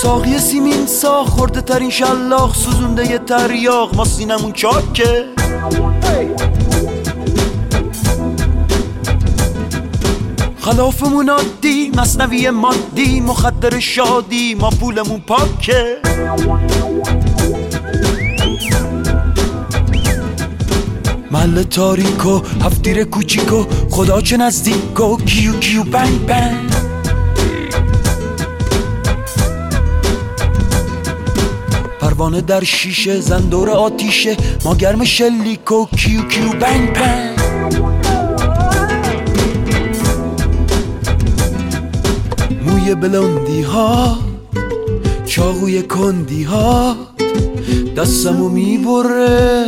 ساقی سیمین سا خورده ترین شلاق سوزونده یه تریاق ما سینمون چاکه خلافمون عادی مثنوی مادی مخدر شادی ما پولمون پاکه محل تاریکو هفتیر کوچیکو خدا چه نزدیکو کیو کیو بنگ بنگ پروانه در شیشه زندور آتیشه ما گرم شلیکو کیو کیو بنگ بنگ موی بلندی ها چاقوی کندی ها دستمو میبره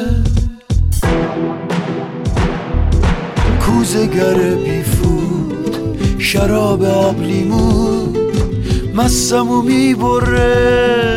کوزه‌گر بیفود شراب آب لیمون مستمو میبره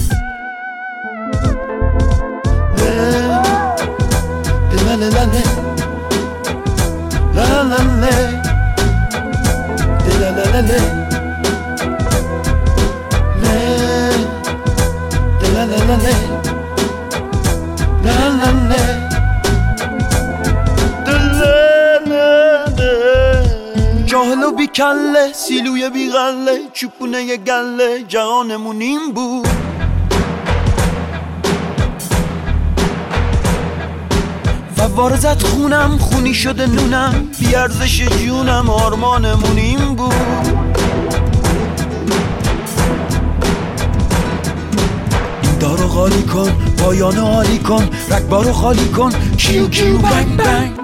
جاهل و بی کله سیلوی بی غله چوپونه ی گله جهانمون این بود فواره زد خونم خونی شده نونم بی ارزش جونم آرمانمون این بود این دارو خالی کن پایانو عالی کن رگبارو خالی کن کیو کیو بنگ بنگ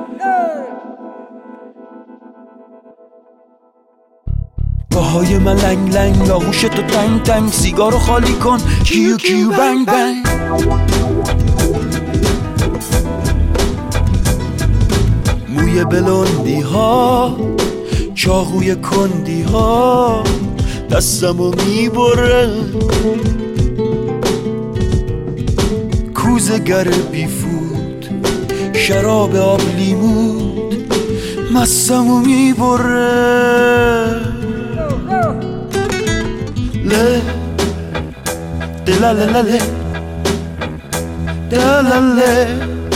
پاهای من لنگ لنگ آغوش تو تنگ تنگ سیگارو خالی کن کیو کیو بنگ بنگ موی بلندی ها چاقوی کندی ها دستمو میبره کوزه‌گر بیفود شراب آب لیمود مستمو میبره له دلالله دلالله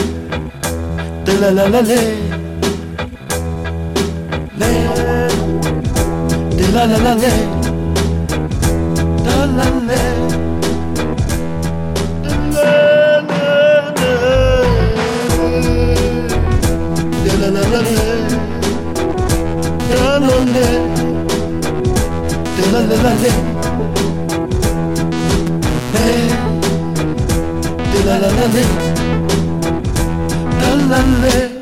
دلالله دلالله دلالله la la la la